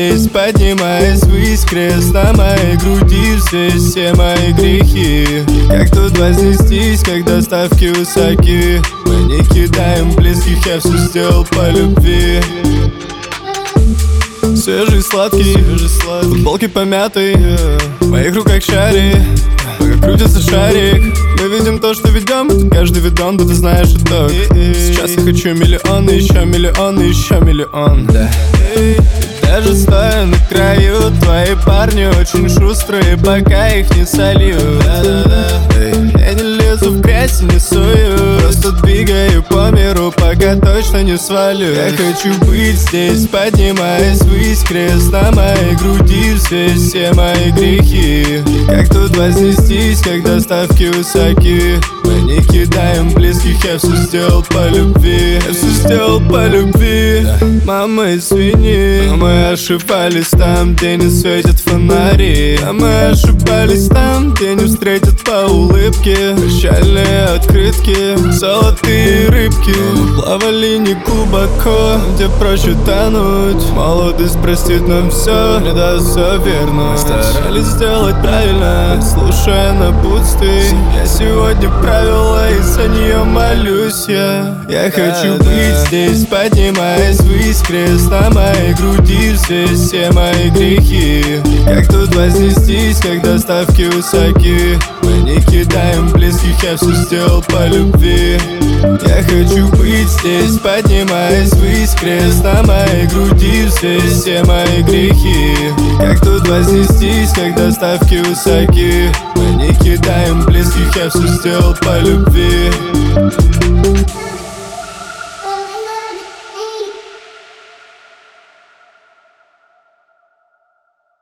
здесь, поднимаясь ввысь, крест на моей груди, все мои грехи. Как тут вознестись, когда ставки высоки? Мы не кидаем близких, я все сделал по любви. Свежий сладкий, футболки помятый, в моих руках шарик, пока крутится шарик. Мы видим то, что ведем, каждый видон, да ты знаешь итог. Сейчас я хочу миллион, еще миллион, еще миллион. Даже стоя на краю, твои парни очень шустрые, пока их не сольют. Я не лезу в грязь и не сую, просто двигаю по миру, пока точно не свалю. Я хочу быть здесь, поднимаясь ввысь, крест на моей груди, все мои грехи. Как тут вознестись, когда ставки высоки? Мы не кидаем близких, я все сделал по любви. Я все сделал по любви. Мама, извини, но мы ошибались там, где не светят фонари. А мы ошибались там, где не встретят по улыбке прощальные открытки, золотые рыбки. Мы плавали не глубоко, где проще тонуть. Молодость простит нам все, не даст все верно. Мы старались сделать правильно, слушая напутствий. Я сегодня правила, и за нее молюсь я. Я хочу быть здесь, поднимаясь ввысь, крест на моей груди, все мои грехи. Как тут вознестись, когда ставки высоки? Мы не кидаем близких, я все сделал по любви. Я хочу быть здесь, поднимаясь ввысь, крест на моей груди, все мои грехи. Как тут вознестись, когда ставки высоки? Мы не кидаем близких, я все сделал по любви.